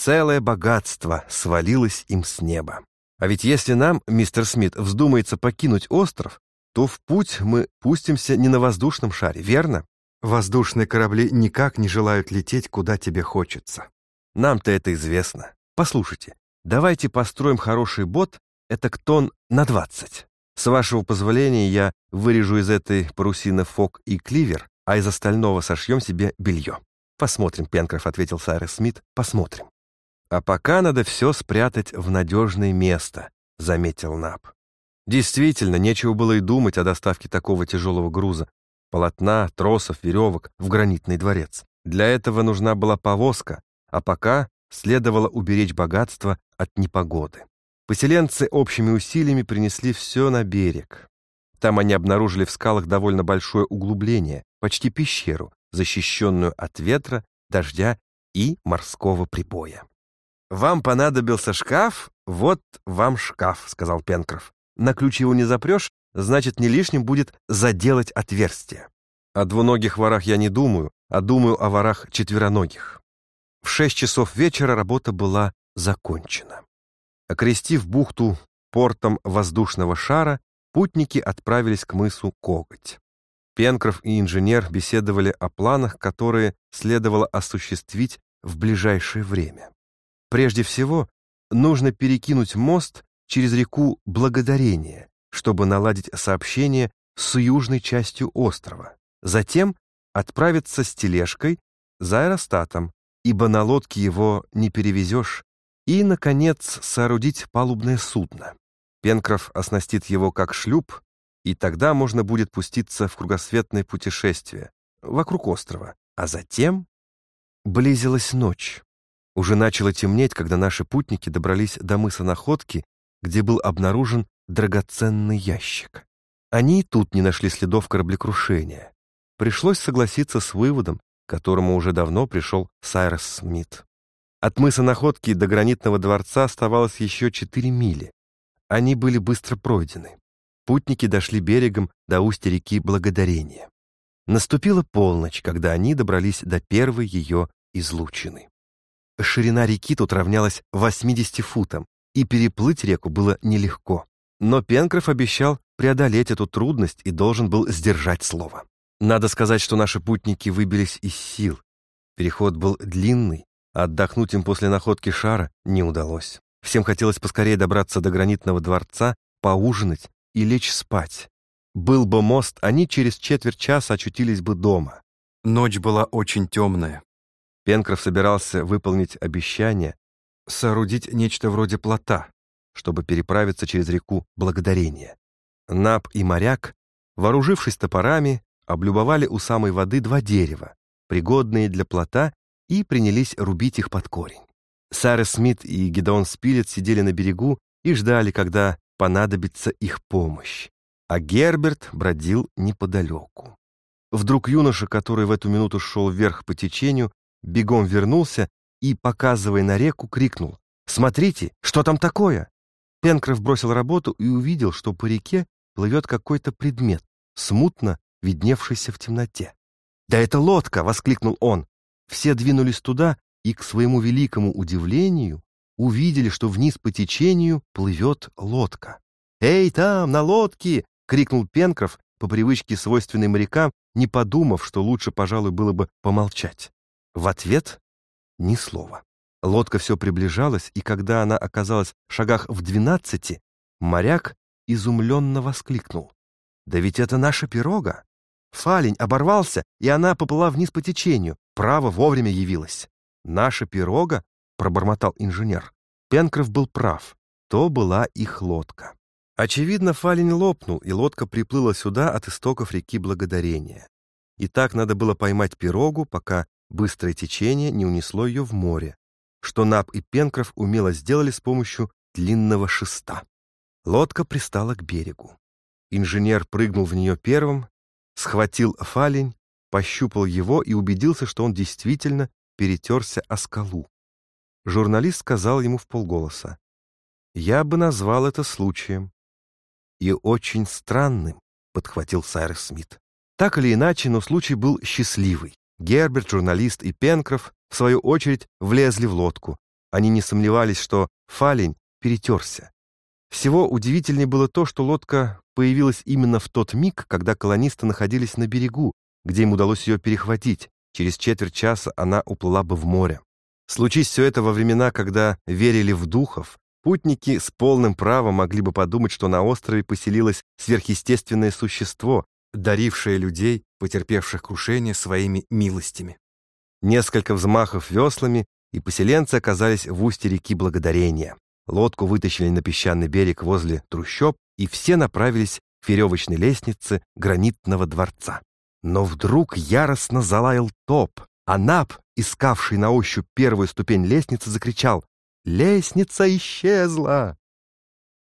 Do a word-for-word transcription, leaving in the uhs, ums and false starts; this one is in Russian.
Целое богатство свалилось им с неба. А ведь если нам, мистер Смит, вздумается покинуть остров, то в путь мы пустимся не на воздушном шаре, верно? Воздушные корабли никак не желают лететь, куда тебе хочется. Нам-то это известно. Послушайте, давайте построим хороший бот, этак тонн на двадцать. С вашего позволения я вырежу из этой парусины фок и кливер, а из остального сошьем себе белье. Посмотрим, Пенкроф, — ответил Сайрус Смит, — посмотрим. А пока надо все спрятать в надежное место, — заметил Наб. Действительно, нечего было и думать о доставке такого тяжелого груза, полотна, тросов, веревок в гранитный дворец. Для этого нужна была повозка, а пока следовало уберечь богатство от непогоды. Поселенцы общими усилиями принесли все на берег. Там они обнаружили в скалах довольно большое углубление, почти пещеру, защищенную от ветра, дождя и морского прибоя. «Вам понадобился шкаф? Вот вам шкаф», — сказал Пенкроф. «На ключ его не запрешь, значит, не лишним будет заделать отверстие. О двуногих ворах я не думаю, а думаю о ворах четвероногих». В шесть часов вечера работа была закончена. Окрестив бухту портом воздушного шара, путники отправились к мысу Коготь. Пенкроф и инженер беседовали о планах, которые следовало осуществить в ближайшее время. Прежде всего, нужно перекинуть мост через реку Благодарение, чтобы наладить сообщение с южной частью острова. Затем отправиться с тележкой за аэростатом, ибо на лодке его не перевезешь, и, наконец, соорудить палубное судно. Пенкроф оснастит его как шлюп, и тогда можно будет пуститься в кругосветное путешествие вокруг острова. А затем близилась ночь. Уже начало темнеть, когда наши путники добрались до мыса Находки, где был обнаружен драгоценный ящик. Они и тут не нашли следов кораблекрушения. Пришлось согласиться с выводом, к которому уже давно пришел Сайрус Смит. От мыса Находки до гранитного дворца оставалось еще четыре мили. Они были быстро пройдены. Путники дошли берегом до устья реки Благодарения. Наступила полночь, когда они добрались до первой ее излучины. Ширина реки тут равнялась восьмидесяти футам, и переплыть реку было нелегко. Но Пенкроф обещал преодолеть эту трудность и должен был сдержать слово. Надо сказать, что наши путники выбились из сил. Переход был длинный, а отдохнуть им после находки шара не удалось. Всем хотелось поскорее добраться до гранитного дворца, поужинать и лечь спать. Был бы мост, они через четверть часа очутились бы дома. Ночь была очень темная. Пенкроф собирался выполнить обещание соорудить нечто вроде плота, чтобы переправиться через реку Благодарение. Наб и моряк, вооружившись топорами, облюбовали у самой воды два дерева, пригодные для плота, и принялись рубить их под корень. Сайрус Смит и Гедеон Спилет сидели на берегу и ждали, когда понадобится их помощь, а Герберт бродил неподалеку. Вдруг юноша, который в эту минуту шел вверх по течению, бегом вернулся и, показывая на реку, крикнул: «Смотрите, что там такое?» Пенкроф бросил работу и увидел, что по реке плывет какой-то предмет, смутно видневшийся в темноте. «Да это лодка!» — воскликнул он. Все двинулись туда и, к своему великому удивлению, увидели, что вниз по течению плывет лодка. «Эй, там, на лодке!» — крикнул Пенкроф, по привычке свойственной морякам, не подумав, что лучше, пожалуй, было бы помолчать. В ответ ни слова. Лодка все приближалась, и когда она оказалась в шагах в двенадцати, моряк изумленно воскликнул: «Да ведь это наша пирога! Фалень оборвался, и она поплыла вниз по течению. Право, вовремя явилась». «Наша пирога?» — пробормотал инженер. Пенкроф был прав. То была их лодка. Очевидно, фалень лопнул, и лодка приплыла сюда от истоков реки Благодарения. И так надо было поймать пирогу, пока быстрое течение не унесло ее в море, что Наб и Пенкроф умело сделали с помощью длинного шеста. Лодка пристала к берегу. Инженер прыгнул в нее первым, схватил фалень, пощупал его и убедился, что он действительно перетерся о скалу. Журналист сказал ему вполголоса: «Я бы назвал это случаем». «И очень странным», — подхватил Сайрус Смит. Так или иначе, но случай был счастливый. Герберт, журналист и Пенкроф, в свою очередь, влезли в лодку, Они не сомневались, что фалень перетерся. Всего удивительнее было то, что лодка появилась именно в тот миг, когда колонисты находились на берегу, где им удалось ее перехватить. Через четверть часа она уплыла бы в море. Случись все это во времена, когда верили в духов, путники с полным правом могли бы подумать, что на острове поселилось сверхъестественное существо, дарившее людей, потерпевших крушение, своими милостями. Несколько взмахов веслами, и поселенцы оказались в устье реки Благодарения. Лодку вытащили на песчаный берег возле трущоб, и все направились к веревочной лестнице гранитного дворца. Но вдруг яростно залаял топ, а Наб, искавший на ощупь первую ступень лестницы, закричал: «Лестница исчезла!»